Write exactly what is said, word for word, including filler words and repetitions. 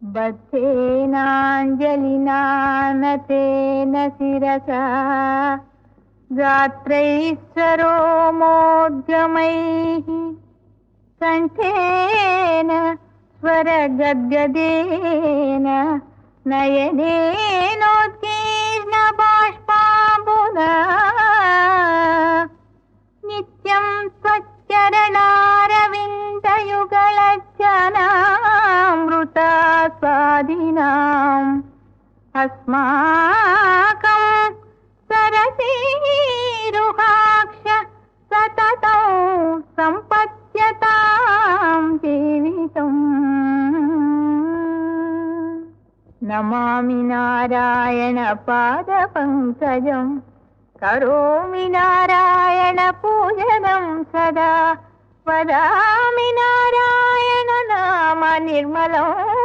बद्धेनाञ्जलिना नतेन शिरसा गात्रैः सरोमोद्गमैः कण्ठेन स्वरगद्गदेन नयनेनोत्कीर्णबाष्पाम्बुना नित्यं त्वच्चरणारविन्दयुगलज्जनामृतास्वादिनाम् अस्माकं सरसीरुहाक्ष सततं सम्पद्यतां जीवितम्। नमामि नारायण पादपङ्कजं करोमि नारायण पूजनं सदा वदामि नारायण नाम निर्मलं